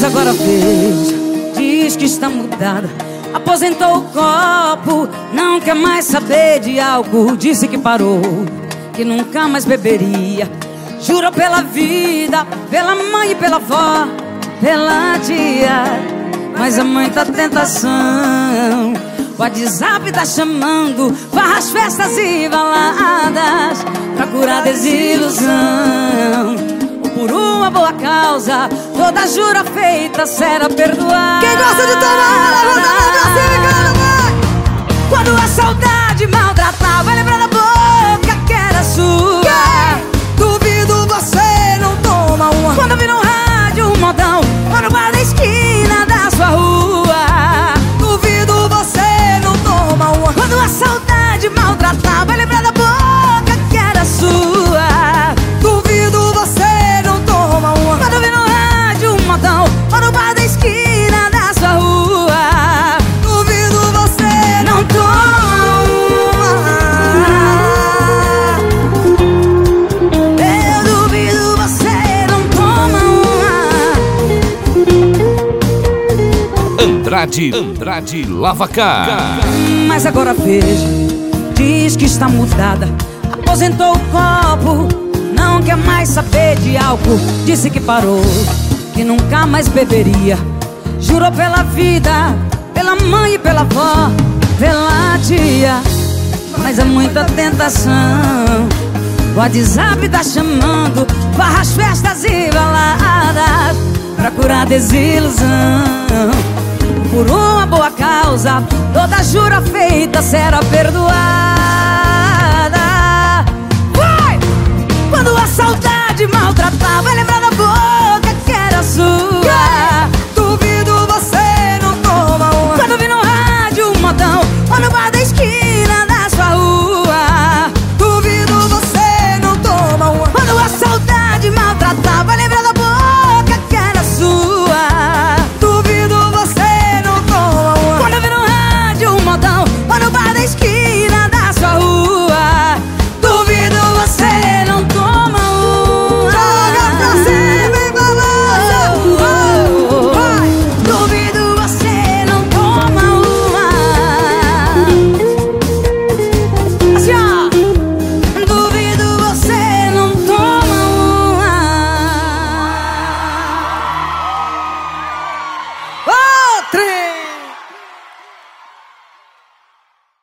Mas agora veja, diz que está mudada, aposentou o copo, não quer mais saber de álcool. Disse que parou, que nunca mais beberia. Jurou pela vida, pela mãe e pela avó, pela tia, mas é muita tentação. O WhatsApp tá chamando, farras, festas e baladas pra curar desilusão. Por uma boa causa, toda jura feita será perdoada. Quem gosta de tomar, levanta a mão pra cima, cara, vai! Quando a saudade maltratar, vai lembrar da boca que era sua. Duvido você não toma uma. Quando vi no rádio um modão, ou no bar da esquina da sua rua. Duvido você não toma uma. Quando a saudade maltratar, vai lembrar da boca que era sua. Duvido você não toma uma. Quando vi no rádio um modão, ou no bar da esquina da sua rua. Duvido você Não toma uma. Eu duvido você não toma uma. Andrade Lavacar. Mas agora veja, diz que está mudada, aposentou o copo, não quer mais saber de álcool. Disse que parou, que nunca mais beberia. Jurou pela vida, pela mãe e pela avó, pela tia, mas é muita tentação. O WhatsApp tá chamando, farras, festas e baladas pra curar desilusão. Por uma boa causa, toda jura feita será perdoada. Vai! Quando a saudade maltratar, vai lembrar da boca